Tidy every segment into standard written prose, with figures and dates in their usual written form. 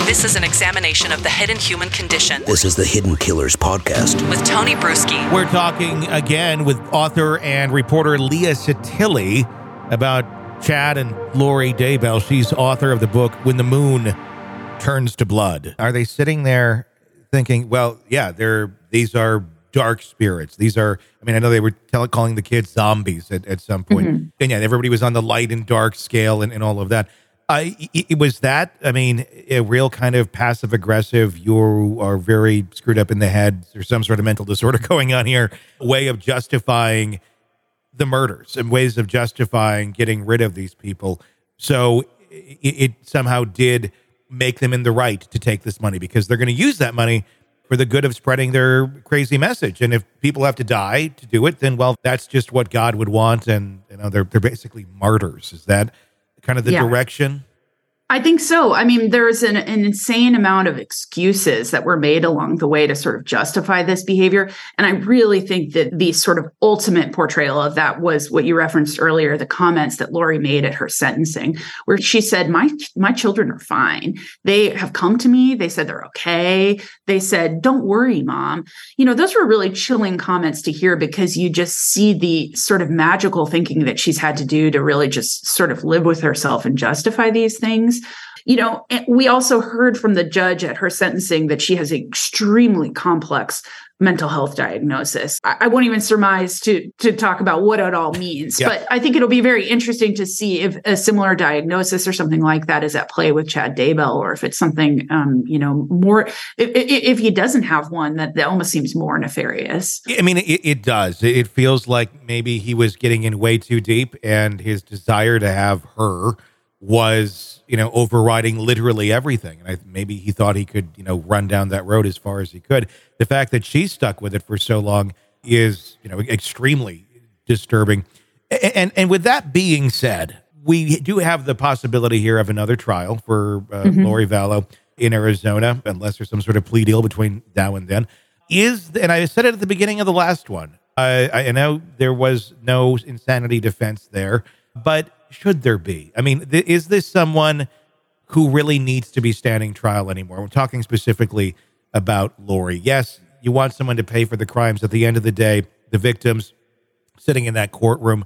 This is an examination of the hidden human condition. This is the Hidden Killers podcast With Tony Brueski. We're talking again with author and reporter Leah Sottile about Chad and Lori Daybell. She's author of the book When the Moon Turns to Blood. Are they sitting there thinking, well, yeah, these are dark spirits. These are, I know they were calling the kids zombies at some point. Mm-hmm. And yeah, everybody was on the light and dark scale and all of that. It was that, a real kind of passive aggressive, you are very screwed up in the head, there's some sort of mental disorder going on here, way of justifying the murders and ways of justifying getting rid of these people. So it somehow did make them in the right to take this money because they're going to use that money for the good of spreading their crazy message. And if people have to die to do it, then, well, that's just what God would want. And, they're basically martyrs. Is that kind of the direction? I think so. There's an insane amount of excuses that were made along the way to sort of justify this behavior. And I really think that the sort of ultimate portrayal of that was what you referenced earlier, the comments that Lori made at her sentencing, where she said, my children are fine. They have come to me. They said they're okay. They said, don't worry, Mom. Those were really chilling comments to hear because you just see the sort of magical thinking that she's had to do to really just sort of live with herself and justify these things. We also heard from the judge at her sentencing that she has an extremely complex mental health diagnosis. I won't even surmise to talk about what it all means, but I think it'll be very interesting to see if a similar diagnosis or something like that is at play with Chad Daybell, or if it's something, more, if he doesn't have one, that almost seems more nefarious. It does. It feels like maybe he was getting in way too deep and his desire to have her was, overriding literally everything. And maybe he thought he could, run down that road as far as he could. The fact that she's stuck with it for so long is, extremely disturbing. And with that being said, we do have the possibility here of another trial for Lori Vallow in Arizona, unless there's some sort of plea deal between now and then. And I said it at the beginning of the last one, I know there was no insanity defense there, but should there be? Is this someone who really needs to be standing trial anymore? We're talking specifically about Lori. Yes, you want someone to pay for the crimes. At the end of the day, the victims sitting in that courtroom,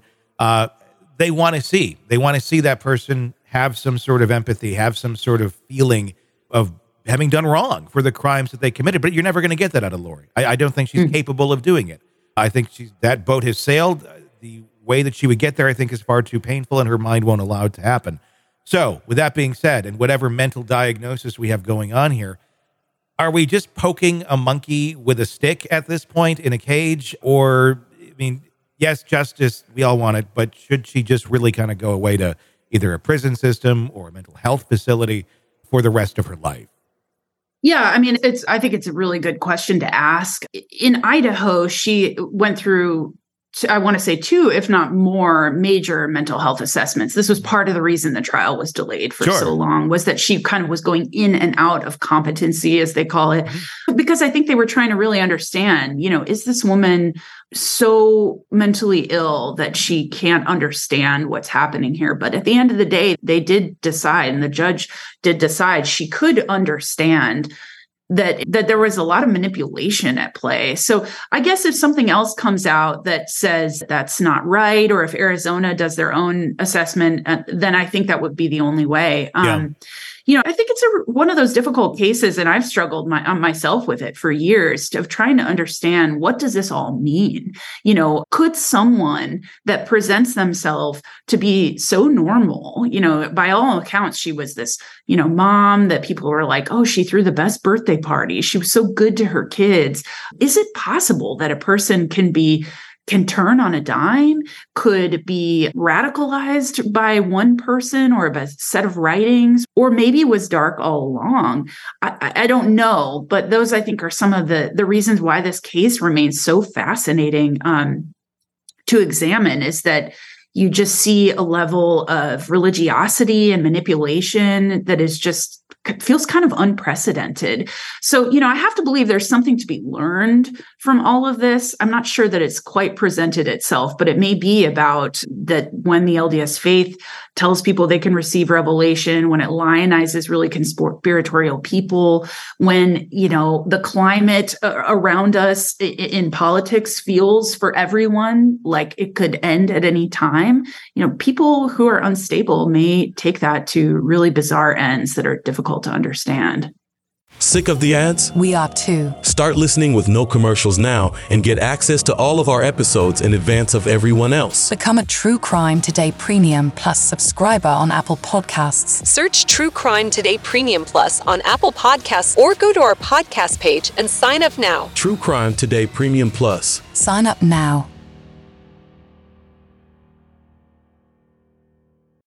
they want to see that person have some sort of empathy, have some sort of feeling of having done wrong for the crimes that they committed. But you're never going to get that out of Lori. I don't think she's capable of doing it. I think that boat has sailed. The way that she would get there, I think, is far too painful, and her mind won't allow it to happen. So, with that being said, and whatever mental diagnosis we have going on here, are we just poking a monkey with a stick at this point in a cage? Or, yes, justice, we all want it, but should she just really kind of go away to either a prison system or a mental health facility for the rest of her life? Yeah, I think it's a really good question to ask. In Idaho, she went through, I want to say 2, if not more, major mental health assessments. This was part of the reason the trial was delayed for so long, was that she kind of was going in and out of competency, as they call it, because I think they were trying to really understand, is this woman so mentally ill that she can't understand what's happening here? But at the end of the day, they did decide, and the judge did decide she could understand that there was a lot of manipulation at play. So I guess if something else comes out that says that's not right, or if Arizona does their own assessment, then I think that would be the only way. I think it's one of those difficult cases, and I've struggled myself with it for years, of trying to understand, what does this all mean? Could someone that presents themselves to be so normal, by all accounts, she was this, mom that people were like, oh, she threw the best birthday party. She was so good to her kids. Is it possible that a person can turn on a dime, could be radicalized by one person or a set of writings, or maybe was dark all along? I don't know, but those, I think, are some of the reasons why this case remains so fascinating to examine, is that you just see a level of religiosity and manipulation that is just feels kind of unprecedented. So, I have to believe there's something to be learned from all of this. I'm not sure that it's quite presented itself, but it may be about that when the LDS faith tells people they can receive revelation, when it lionizes really conspiratorial people, when, the climate around us in politics feels for everyone like it could end at any time, people who are unstable may take that to really bizarre ends that are difficult to understand. Sick of the ads? We are too. Start listening with no commercials now and get access to all of our episodes in advance of everyone else. Become a True Crime Today Premium Plus subscriber on Apple Podcasts. Search True Crime Today Premium Plus on Apple Podcasts or go to our podcast page and sign up now. True Crime Today Premium Plus. Sign up now.